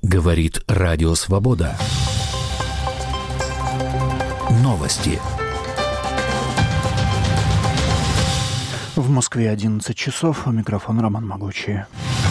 Говорит Радио Свобода. Новости. В Москве 11 часов. У микрофона Роман Могучий.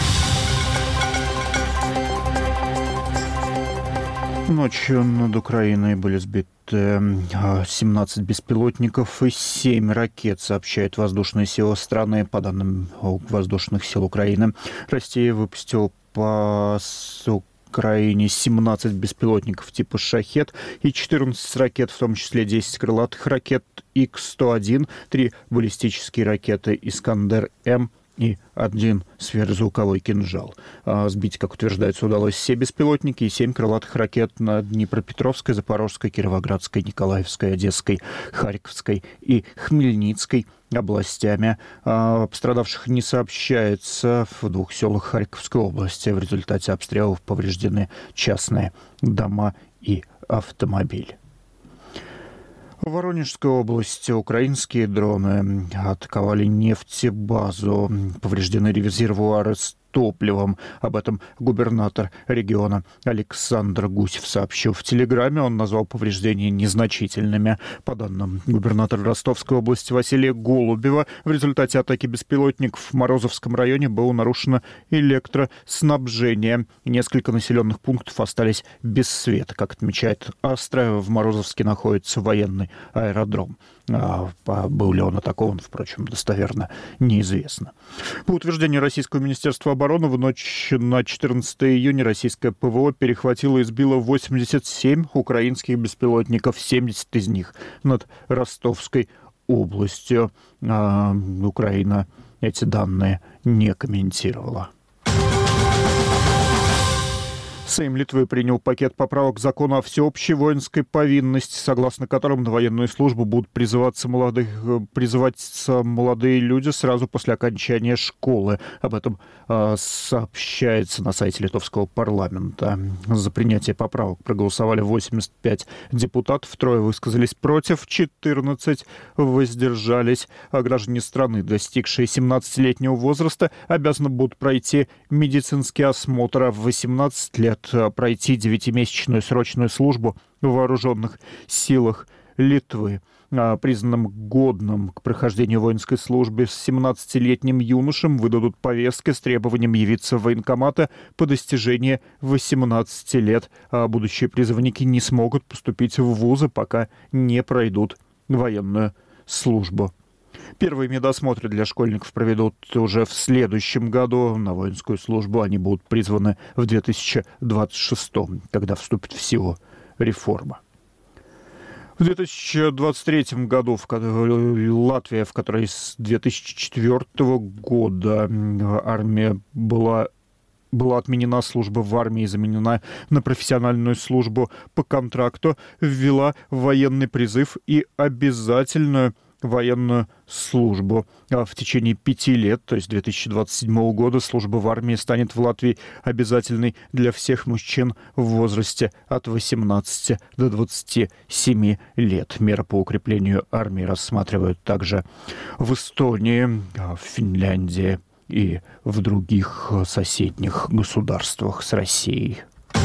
Ночью над Украиной были сбиты 17 беспилотников и 7 ракет, сообщают воздушные силы страны. По данным воздушных сил Украины, Россия выпустила по Украине 17 беспилотников типа «Шахед» и 14 ракет, в том числе 10 крылатых ракет Х-101, 3 баллистические ракеты «Искандер-М» и 1 сверхзвуковой кинжал. Сбить, как утверждается, удалось все беспилотники и 7 крылатых ракет над Днепропетровской, Запорожской, Кировоградской, Николаевской, Одесской, Харьковской и Хмельницкой областями. Пострадавших не сообщается. В 2 селах Харьковской области в результате обстрелов повреждены частные дома и автомобиль. В Воронежской области украинские дроны атаковали нефтебазу. Повреждены резервуары с топливом. Об этом губернатор региона Александр Гусев сообщил в Телеграме. Он назвал повреждения незначительными. По данным губернатора Ростовской области Василия Голубева, в результате атаки беспилотников в Морозовском районе было нарушено электроснабжение. Несколько населенных пунктов остались без света. Как отмечает Астра, в Морозовске находится военный аэродром. Был ли он атакован, впрочем, достоверно неизвестно. По утверждению Российского министерства обороны, в ночь на 14 июня российское ПВО перехватило и сбило 87 украинских беспилотников, 70 из них над Ростовской областью. Украина эти данные не комментировала. Сейм Литвы принял пакет поправок к закону о всеобщей воинской повинности, согласно которым на военную службу будут призываться молодые люди сразу после окончания школы. Об этом сообщается на сайте литовского парламента. За принятие поправок проголосовали 85 депутатов, 3 высказались против, 14 воздержались. Граждане страны, достигшие 17-летнего возраста, обязаны будут пройти медицинский осмотр, а в 18 лет пройти 9-месячную срочную службу в вооруженных силах Литвы. Признанным годным к прохождению воинской службы с 17-летним юношам выдадут повестки с требованием явиться в военкоматы по достижении 18 лет. Будущие призывники не смогут поступить в вузы, пока не пройдут военную службу. Первые медосмотры для школьников проведут уже в следующем году. На воинскую службу они будут призваны в 2026, когда вступит в силу реформа. В 2023 году Латвия, в которой с 2004 года армия была отменена служба в армии и заменена на профессиональную службу по контракту, ввела военный призыв и обязательную военную службу. В течение 5 лет, то есть 2027 года, служба в армии станет в Латвии обязательной для всех мужчин в возрасте от 18 до 27 лет. Меры по укреплению армии рассматривают также в Эстонии, в Финляндии и в других соседних государствах с Россией.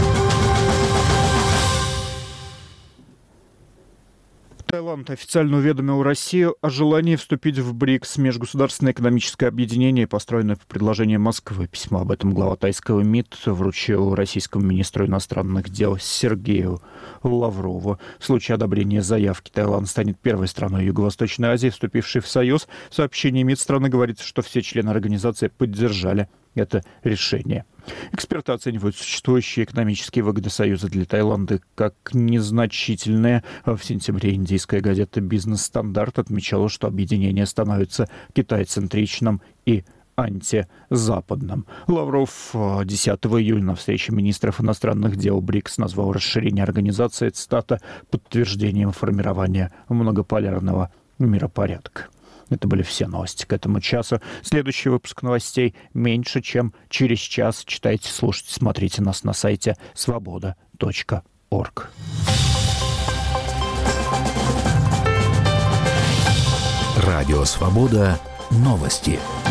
Таиланд официально уведомил Россию о желании вступить в БРИКС, межгосударственное экономическое объединение, построенное по предложению Москвы. Письмо об этом глава тайского МИД вручил российскому министру иностранных дел Сергею Лаврову. В случае одобрения заявки Таиланд станет первой страной Юго-Восточной Азии, вступившей в Союз. В сообщении МИД страны говорится, что все члены организации поддержали это решение. Эксперты оценивают существующие экономические выгоды Союза для Таиланда как незначительные. В сентябре индийская газета «Бизнес-стандарт» отмечала, что объединение становится китайцентричным и антизападным. Лавров 10 июля на встрече министров иностранных дел БРИКС назвал расширение организации, цитата, подтверждением формирования многополярного миропорядка. Это были все новости к этому часу. Следующий выпуск новостей меньше, чем через час. Читайте, слушайте, смотрите нас на сайте svoboda.org. Радио «Свобода». Новости.